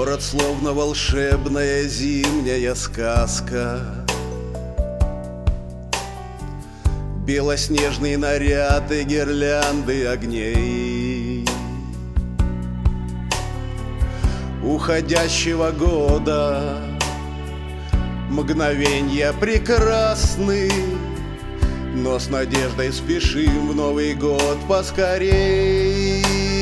город, словно волшебная зимняя сказка. Белоснежный наряд и гирлянды огней уходящего года, мгновенья прекрасны, но с надеждой спешим в Новый год поскорей.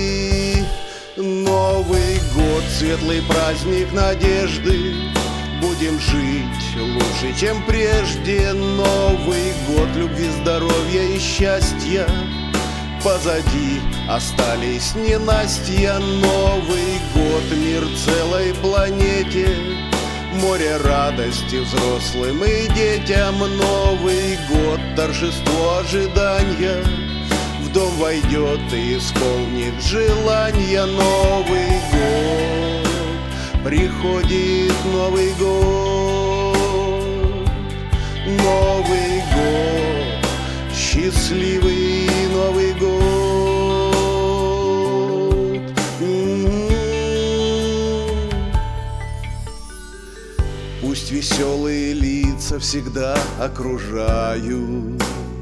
Новый год, светлый праздник надежды, будем жить лучше, чем прежде. Новый год любви, здоровья и счастья, позади остались ненастья. Новый год, мир целой планете, море радости взрослым и детям. Новый год, торжество ожидания, в дом войдет и исполнит желания. Новый год, приходит Новый год, Новый год, счастливый Новый год. Пусть веселые лица всегда окружают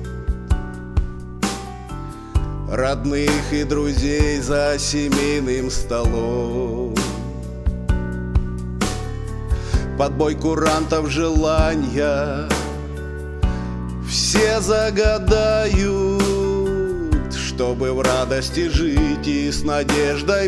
родных и друзей за семейным столом. Под бой курантов желания все загадают, чтобы в радости жить и с надеждой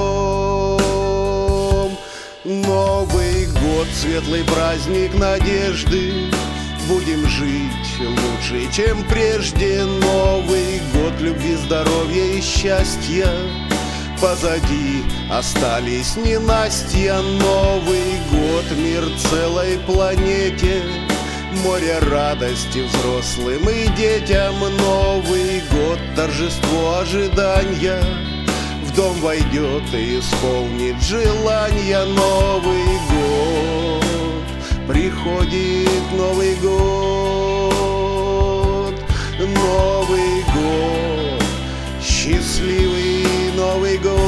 потом. Новый год, светлый праздник надежды, будем жить лучше, чем прежде. Новый год, любви, здоровья и счастья, позади остались ненастья. Новый год, мир целой планете, море радости взрослым и детям. Новый год, торжество ожидания, в дом войдет и исполнит желания. Новый год, приходит Новый год, Новый год, счастливый Новый год.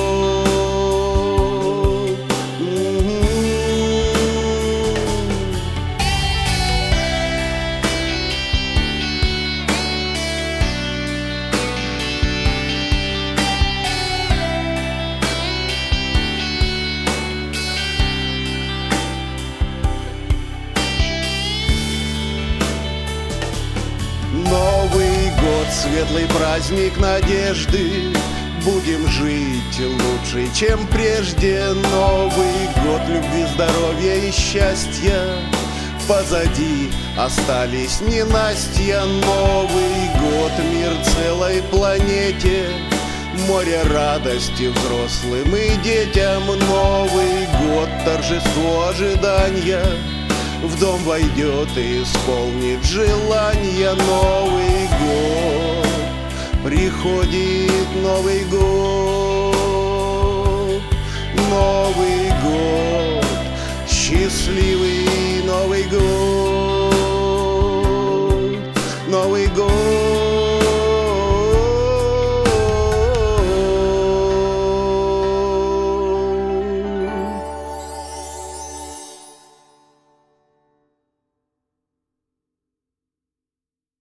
Новый год, светлый праздник надежды, будем жить лучше, чем прежде. Новый год, любви, здоровья и счастья, позади остались ненастья. Новый год, мир целой планете, море радости взрослым и детям. Новый год, торжество ожидания, в дом войдет и исполнит желания. Новый год, приходит Новый год, Новый год, счастливый Новый год.